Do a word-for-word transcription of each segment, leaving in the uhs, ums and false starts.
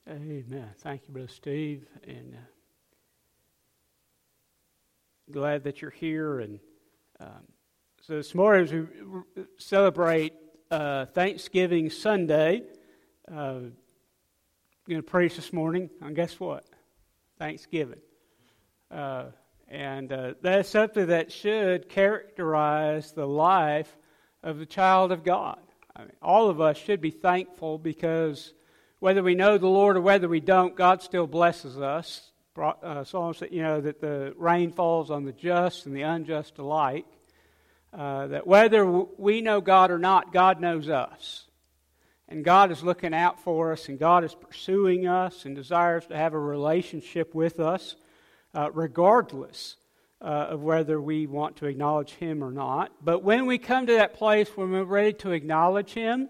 Amen. Thank you, Brother Steve, and uh, glad that you're here. And um, so this morning, as we r- celebrate uh, Thanksgiving Sunday, uh, I'm going to preach this morning on, guess what? Thanksgiving. Uh, and uh, that's something that should characterize the life of the child of God. I mean, all of us should be thankful because whether we know the Lord or whether we don't, God still blesses us. Uh, Psalms, you know, that the rain falls on the just and the unjust alike. Uh, that whether we know God or not, God knows us. And God is looking out for us, and God is pursuing us and desires to have a relationship with us, uh, regardless uh, of whether we want to acknowledge Him or not. But when we come to that place when we're ready to acknowledge Him,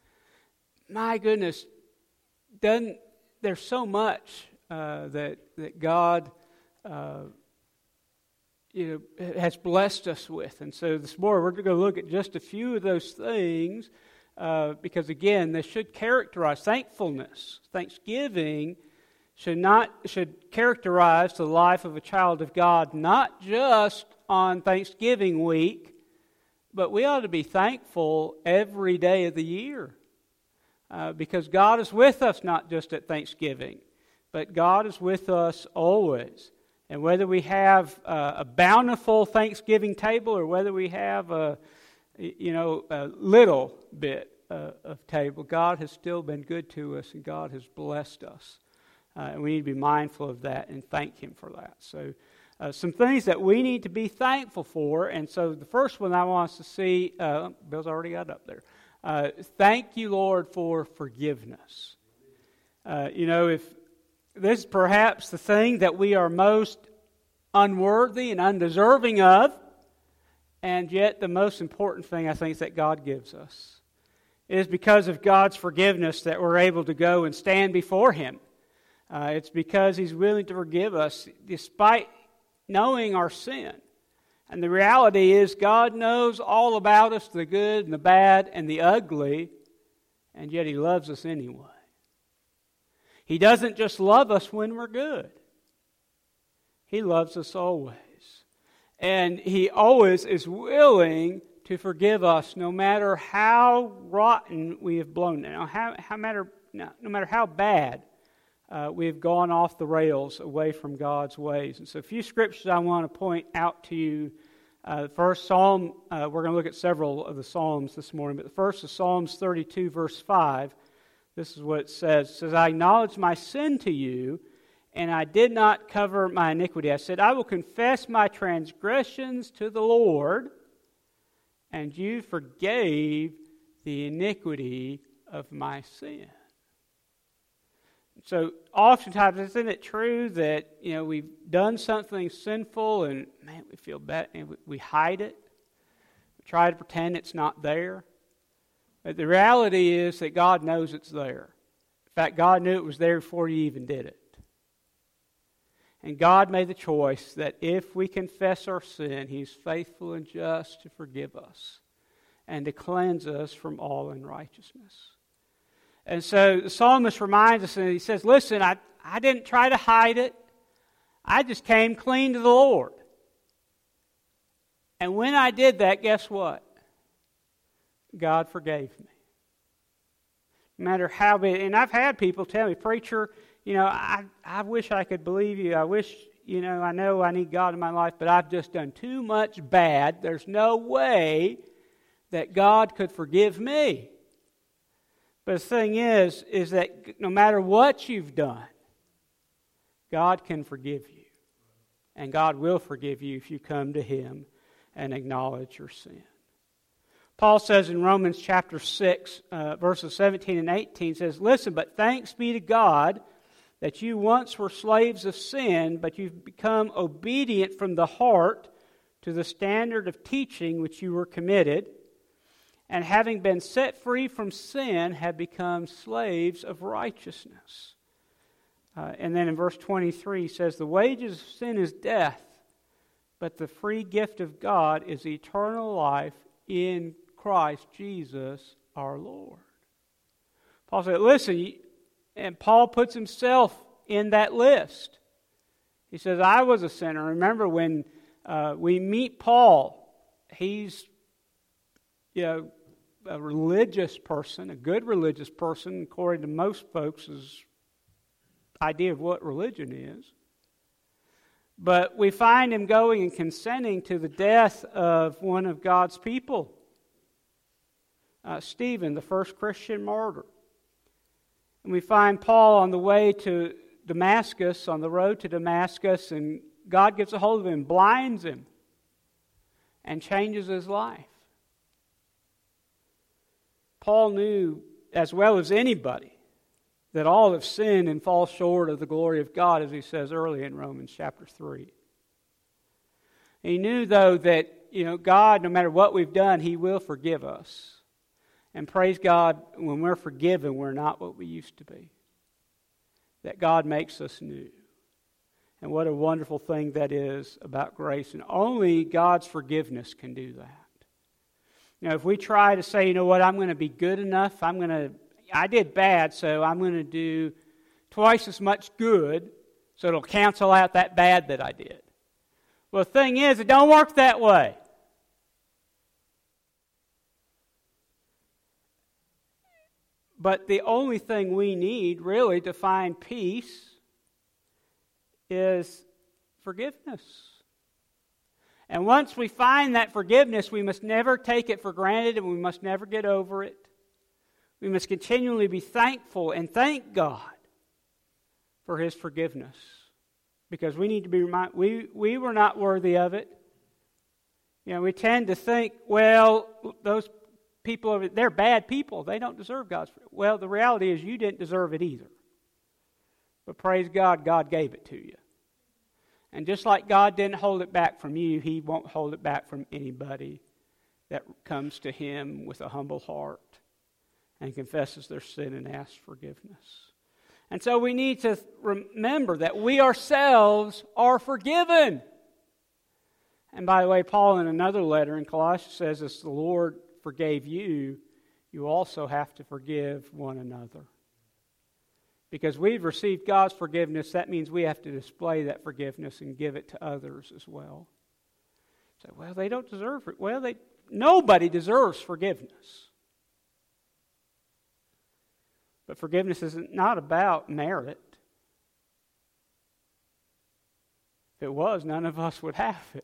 my goodness, doesn't there's so much uh, that that God uh, you know has blessed us with, and so this morning we're going to look at just a few of those things uh, because again, this should characterize thankfulness. Thanksgiving should not should characterize the life of a child of God, not just on Thanksgiving week, but we ought to be thankful every day of the year. Uh, because God is with us not just at Thanksgiving, but God is with us always. And whether we have uh, a bountiful Thanksgiving table or whether we have a, you know, a little bit uh, of table, God has still been good to us and God has blessed us. Uh, and we need to be mindful of that and thank Him for that. So uh, some things that we need to be thankful for. And so the first one I want us to see, uh, Bill's already got it up there. Uh, thank you, Lord, for forgiveness. Uh, you know, if this is perhaps the thing that we are most unworthy and undeserving of, and yet the most important thing I think is that God gives us. It is because of God's forgiveness that we're able to go and stand before Him. Uh, it's because He's willing to forgive us despite knowing our sin. And the reality is God knows all about us, the good and the bad and the ugly, and yet He loves us anyway. He doesn't just love us when we're good. He loves us always. And He always is willing to forgive us no matter how rotten we have blown it. Now, how, how matter, no, no matter how bad uh, we have gone off the rails away from God's ways. And so a few scriptures I want to point out to you. Uh, the first Psalm, uh, we're going to look at several of the Psalms this morning, but the first is Psalms thirty-two, verse five. This is what it says. It says, I acknowledge my sin to you, and I did not cover my iniquity. I said, I will confess my transgressions to the Lord, and you forgave the iniquity of my sin. So oftentimes, isn't it true that, you know, we've done something sinful and, man, we feel bad and we, we hide it. We try to pretend it's not there. But the reality is that God knows it's there. In fact, God knew it was there before you even did it. And God made the choice that if we confess our sin, He's faithful and just to forgive us and to cleanse us from all unrighteousness. And so the psalmist reminds us, and he says, listen, I, I didn't try to hide it. I just came clean to the Lord. And when I did that, guess what? God forgave me. No matter how big, and I've had people tell me, preacher, you know, I, I wish I could believe you. I wish, you know, I know I need God in my life, but I've just done too much bad. There's no way that God could forgive me. But the thing is, is that no matter what you've done, God can forgive you. And God will forgive you if you come to Him and acknowledge your sin. Paul says in Romans chapter six, uh, verses seventeen and eighteen, says, listen, but thanks be to God that you once were slaves of sin, but you've become obedient from the heart to the standard of teaching which you were committed, and having been set free from sin, have become slaves of righteousness. Uh, and then in verse twenty-three, he says, the wages of sin is death, but the free gift of God is eternal life in Christ Jesus our Lord. Paul said, listen, and Paul puts himself in that list. He says, I was a sinner. Remember when uh, we meet Paul, he's, you know, a religious person, a good religious person, according to most folks' idea of what religion is. But we find him going and consenting to the death of one of God's people, uh, Stephen, the first Christian martyr. And we find Paul on the way to Damascus, on the road to Damascus, and God gets a hold of him, blinds him, and changes his life. Paul knew, as well as anybody, that all have sinned and fall short of the glory of God, as he says early in Romans chapter three. He knew, though, that, you know, God, no matter what we've done, He will forgive us. And praise God, when we're forgiven, we're not what we used to be. That God makes us new. And what a wonderful thing that is about grace. And only God's forgiveness can do that. You know, if we try to say, you know what, I'm going to be good enough, I'm going to, I did bad, so I'm going to do twice as much good, so it'll cancel out that bad that I did. Well, the thing is, it don't work that way. But the only thing we need, really, to find peace is forgiveness. And once we find that forgiveness, we must never take it for granted and we must never get over it. We must continually be thankful and thank God for His forgiveness. Because we need to be reminded, we, we were not worthy of it. You know, we tend to think, well, those people, over, they're bad people. They don't deserve God's forgiveness. Well, the reality is you didn't deserve it either. But praise God, God gave it to you. And just like God didn't hold it back from you, He won't hold it back from anybody that comes to Him with a humble heart and confesses their sin and asks forgiveness. And so we need to remember that we ourselves are forgiven. And by the way, Paul in another letter in Colossians says, as the Lord forgave you, you also have to forgive one another. Because we've received God's forgiveness, that means we have to display that forgiveness and give it to others as well. Say, so, well, they don't deserve it. Well, they nobody deserves forgiveness. But forgiveness is not about merit. If it was, none of us would have it.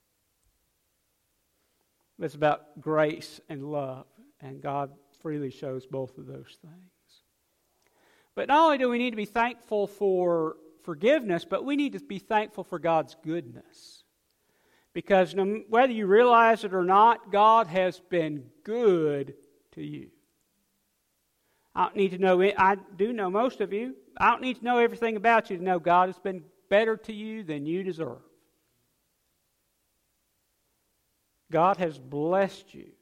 It's about grace and love, and God freely shows both of those things. But not only do we need to be thankful for forgiveness, but we need to be thankful for God's goodness. Because no, whether you realize it or not, God has been good to you. I don't need to know, I do know most of you. I don't need to know everything about you to know God has been better to you than you deserve. God has blessed you.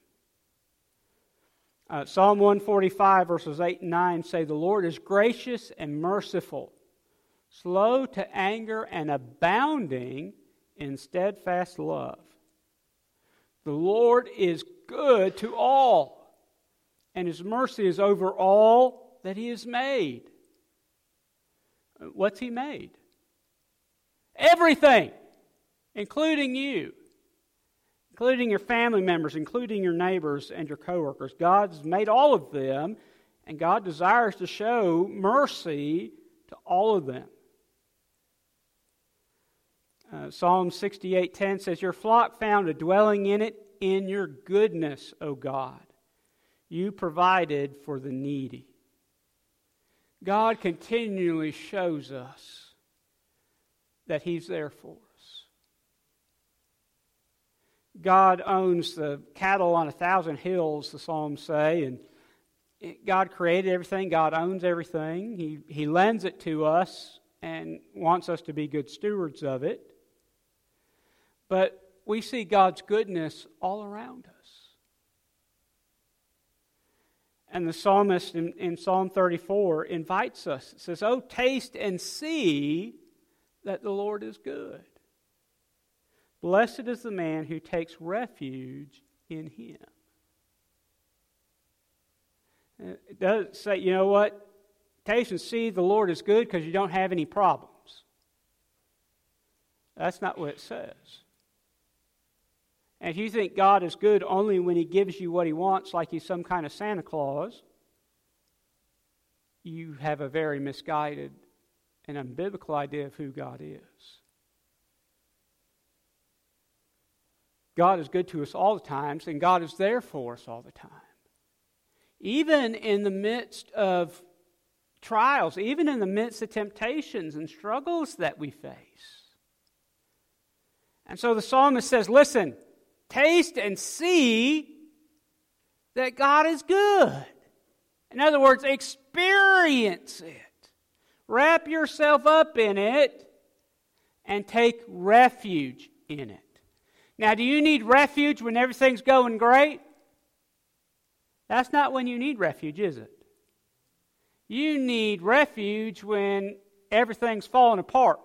Uh, Psalm one forty-five verses eight and nine say, the Lord is gracious and merciful, slow to anger and abounding in steadfast love. The Lord is good to all, and His mercy is over all that He has made. What's He made? Everything, including you. Including your family members, including your neighbors and your coworkers. God's made all of them, and God desires to show mercy to all of them. Uh, Psalm sixty-eight ten says, your flock found a dwelling in it in your goodness, O God. You provided for the needy. God continually shows us that He's there for us. God owns the cattle on a thousand hills, the Psalms say, and God created everything. God owns everything. He, he lends it to us and wants us to be good stewards of it. But we see God's goodness all around us. And the psalmist in, in Psalm thirty-four invites us. It says, oh, taste and see that the Lord is good. Blessed is the man who takes refuge in Him. It does say, you know what? temptations, see the Lord is good because you don't have any problems. That's not what it says. And if you think God is good only when He gives you what He wants, like He's some kind of Santa Claus, you have a very misguided and unbiblical idea of who God is. God is good to us all the times, and God is there for us all the time. Even in the midst of trials, even in the midst of temptations and struggles that we face. And so the psalmist says, listen, taste and see that God is good. In other words, experience it. Wrap yourself up in it and take refuge in it. Now, do you need refuge when everything's going great? That's not when you need refuge, is it? You need refuge when everything's falling apart.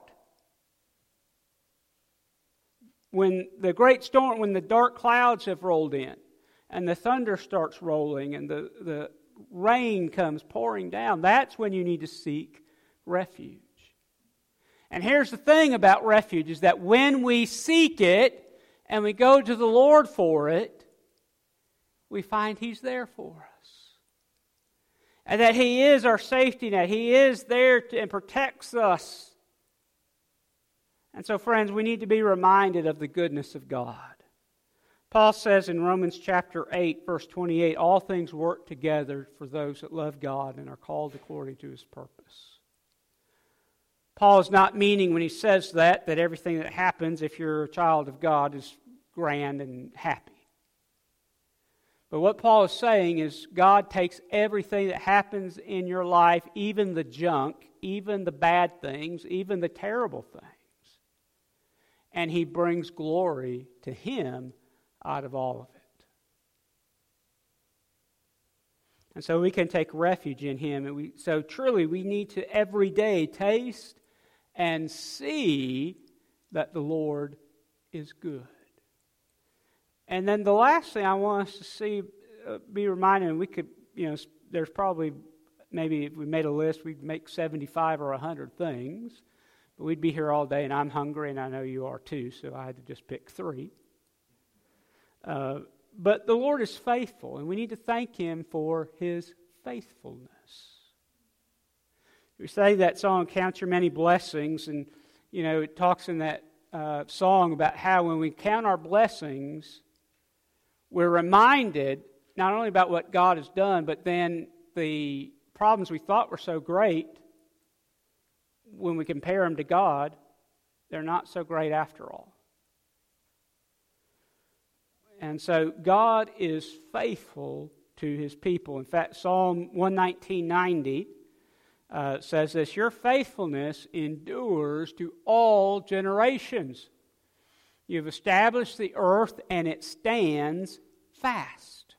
When the great storm, when the dark clouds have rolled in, and the thunder starts rolling, and the, the rain comes pouring down, that's when you need to seek refuge. And here's the thing about refuge, is that when we seek it, and we go to the Lord for it, we find He's there for us. And that He is our safety net. He is there to, and protects us. And so, friends, we need to be reminded of the goodness of God. Paul says in Romans chapter eight, verse twenty-eight, all things work together for those that love God and are called according to His purpose. Paul is not meaning when he says that, that everything that happens if you're a child of God is grand and happy. But what Paul is saying is God takes everything that happens in your life, even the junk, even the bad things, even the terrible things, and He brings glory to Him out of all of it. And so we can take refuge in Him. And we, so truly we need to every day taste and see that the Lord is good. And then the last thing I want us to see, uh, be reminded, and we could, you know, there's probably, maybe if we made a list, we'd make seventy-five or one hundred things. But we'd be here all day, and I'm hungry, and I know you are too, so I had to just pick three. Uh, but the Lord is faithful, and we need to thank Him for His faithfulness. We say that song, Count Your Many Blessings, and, you know, it talks in that uh, song about how when we count our blessings, we're reminded not only about what God has done, but then the problems we thought were so great, when we compare them to God, they're not so great after all. And so God is faithful to His people. In fact, Psalm one nineteen ninety uh, says this, your faithfulness endures to all generations. You've established the earth and it stands fast.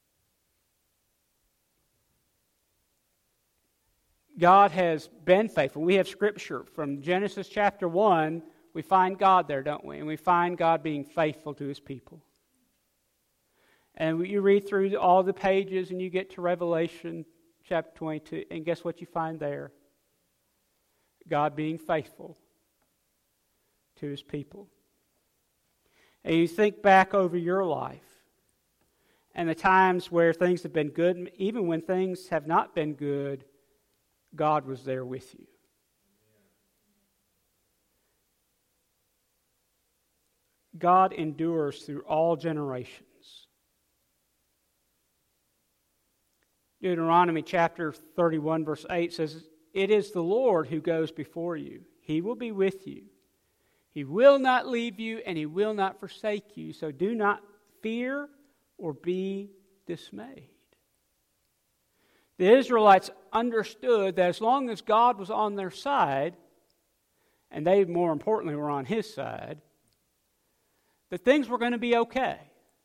God has been faithful. We have Scripture from Genesis chapter one. We find God there, don't we? And we find God being faithful to His people. And you read through all the pages and you get to Revelation chapter twenty-two, and guess what you find there? God being faithful to His people. And you think back over your life and the times where things have been good, even when things have not been good, God was there with you. God endures through all generations. Deuteronomy chapter thirty-one verse eight says, it is the Lord who goes before you. He will be with you. He will not leave you and He will not forsake you. So do not fear or be dismayed. The Israelites understood that as long as God was on their side, and they, more importantly, were on His side, that things were going to be okay.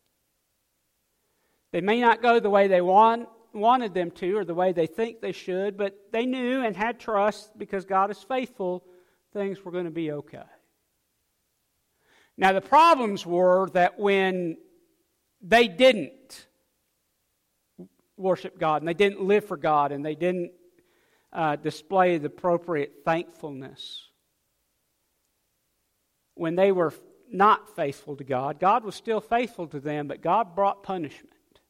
They may not go the way they want, wanted them to or the way they think they should, but they knew and had trust because God is faithful, things were going to be okay. Now the problems were that when they didn't worship God and they didn't live for God and they didn't uh, displayed the appropriate thankfulness. When they were not faithful to God, God was still faithful to them, but God brought punishment.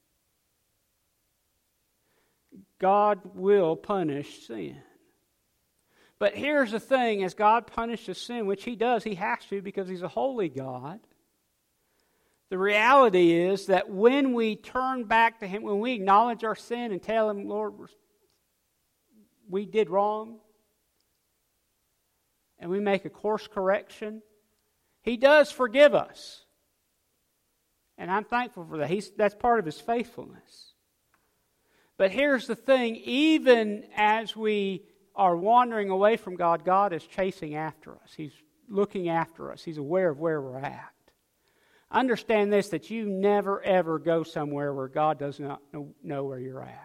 God will punish sin. But here's the thing, as God punishes sin, which He does, He has to because He's a holy God, the reality is that when we turn back to Him, when we acknowledge our sin and tell Him, Lord, we did wrong, and we make a course correction, He does forgive us. And I'm thankful for that. He's, that's part of His faithfulness. But here's the thing, even as we are wandering away from God, God is chasing after us. He's looking after us. He's aware of where we're at. Understand this, that you never ever go somewhere where God does not know, know where you're at.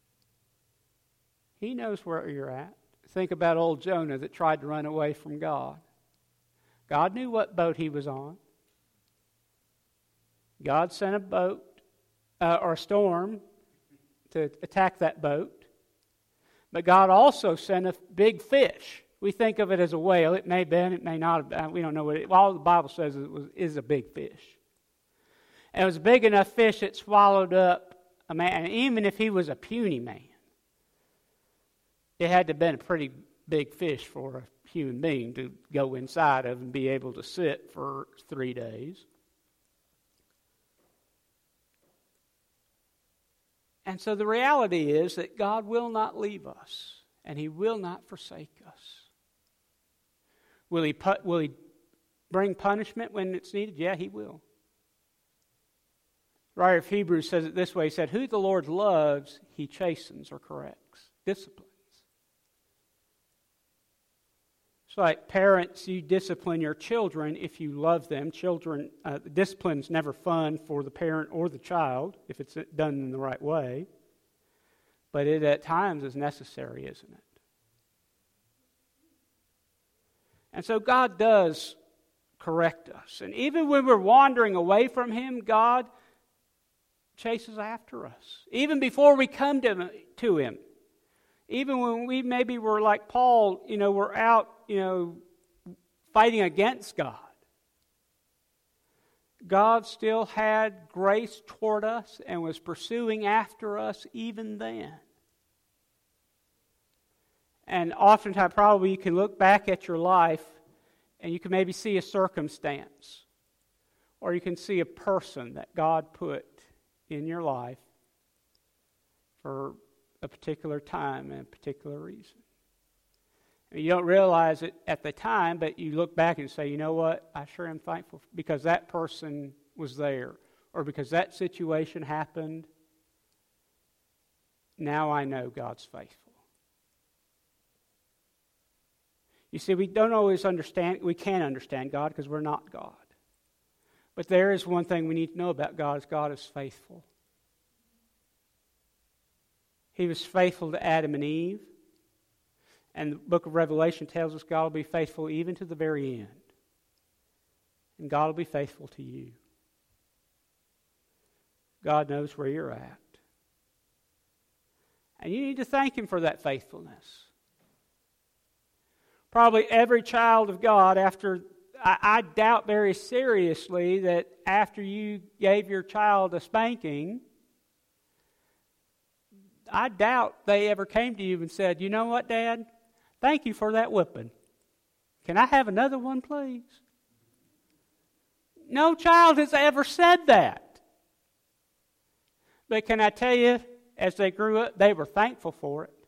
He knows where you're at. Think about old Jonah that tried to run away from God. God knew what boat he was on. God sent a boat uh, or a storm to attack that boat. But God also sent a big fish. We think of it as a whale. It may have been, it may not have been. We don't know what it is. All the Bible says it was, is a big fish. And it was a big enough fish that swallowed up a man. And even if he was a puny man, it had to have been a pretty big fish for a human being to go inside of and be able to sit for three days. And so the reality is that God will not leave us, and He will not forsake us. Will He put, will He bring punishment when it's needed? Yeah, He will. The writer of Hebrews says it this way. He said, who the Lord loves, He chastens or corrects, disciplines. It's like parents, you discipline your children if you love them. Children, uh, discipline is never fun for the parent or the child if it's done in the right way. But it at times is necessary, isn't it? And so God does correct us. And even when we're wandering away from Him, God chases after us. Even before we come to, to Him. Even when we maybe were like Paul, you know, we're out, you know, fighting against God. God still had grace toward us and was pursuing after us even then. And oftentimes, probably you can look back at your life and you can maybe see a circumstance, or you can see a person that God put in your life for a particular time and a particular reason. And you don't realize it at the time, but you look back and say, you know what, I sure am thankful because that person was there, or because that situation happened. Now I know God's faithful. You see, we don't always understand, we can't understand God because we're not God. But there is one thing we need to know about God, is God is faithful. He was faithful to Adam and Eve. And the book of Revelation tells us God will be faithful even to the very end. And God will be faithful to you. God knows where you're at. And you need to thank Him for that faithfulness. Probably every child of God, after, I, I doubt very seriously that after you gave your child a spanking, I doubt they ever came to you and said, you know what, Dad? Thank you for that whipping. Can I have another one, please? No child has ever said that. But can I tell you, as they grew up, they were thankful for it.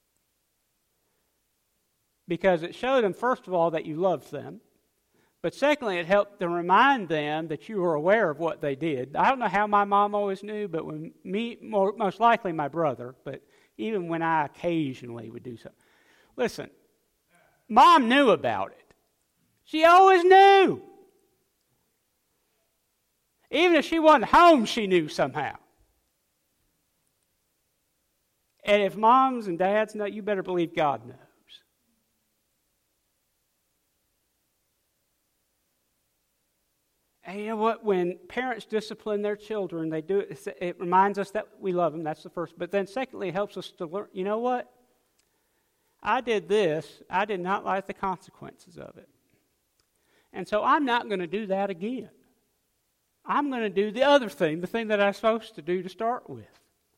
Because it showed them, first of all, that you loved them. But secondly, it helped to remind them that you were aware of what they did. I don't know how my mom always knew, but when me, more, most likely my brother, but even when I occasionally would do something. Listen, Mom knew about it. She always knew. Even if she wasn't home, she knew somehow. And if moms and dads know, you better believe God knows. And you know what? When parents discipline their children, they do it. It reminds us that we love them. That's the first. But then, secondly, it helps us to learn. You know what? I did this. I did not like the consequences of it. And so I'm not going to do that again. I'm going to do the other thing, the thing that I'm supposed to do to start with.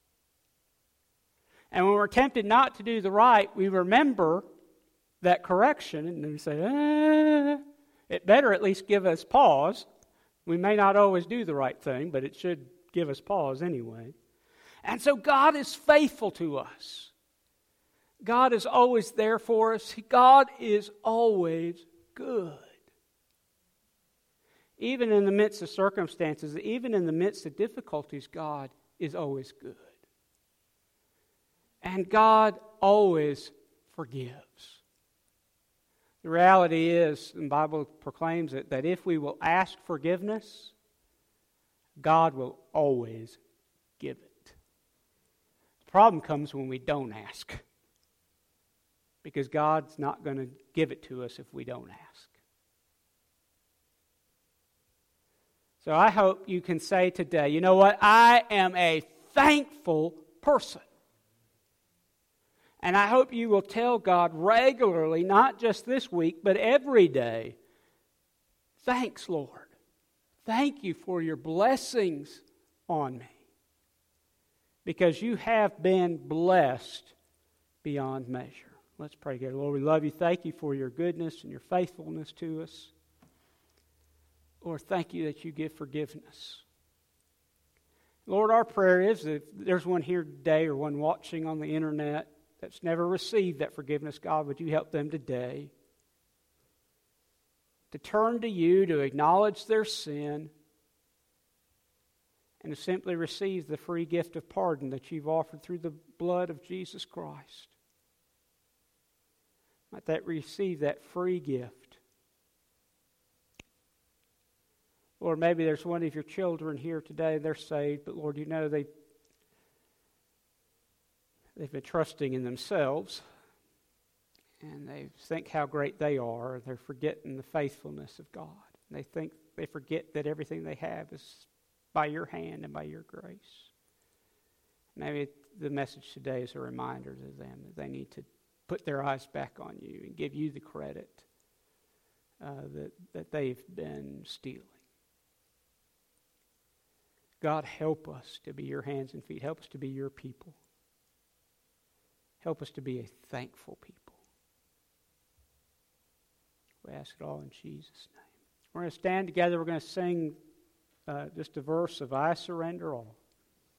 And when we're tempted not to do the right, we remember that correction, and we say, ah, it better at least give us pause. We may not always do the right thing, but it should give us pause anyway. And so God is faithful to us. God is always there for us. God is always good. Even in the midst of circumstances, even in the midst of difficulties, God is always good. And God always forgives. The reality is, and the Bible proclaims it, that if we will ask forgiveness, God will always give it. The problem comes when we don't ask. Because God's not going to give it to us if we don't ask. So I hope you can say today, you know what? I am a thankful person. And I hope you will tell God regularly, not just this week, but every day, thanks, Lord. Thank you for your blessings on me. Because you have been blessed beyond measure. Let's pray together. Lord, we love you. Thank you for your goodness and your faithfulness to us. Lord, thank you that you give forgiveness. Lord, our prayer is that if there's one here today or one watching on the internet that's never received that forgiveness, God, would you help them today to turn to you, to acknowledge their sin, and to simply receive the free gift of pardon that you've offered through the blood of Jesus Christ. Might that receive that free gift. Lord, maybe there's one of your children here today, they're saved, but Lord, you know they, they've been trusting in themselves, and they think how great they are, and they're forgetting the faithfulness of God. And they think, they forget that everything they have is by your hand and by your grace. Maybe the message today is a reminder to them that they need to put their eyes back on you and give you the credit uh, that, that they've been stealing. God, help us to be your hands and feet. Help us to be your people. Help us to be a thankful people. We ask it all in Jesus' name. We're going to stand together. We're going to sing uh, just a verse of I Surrender All.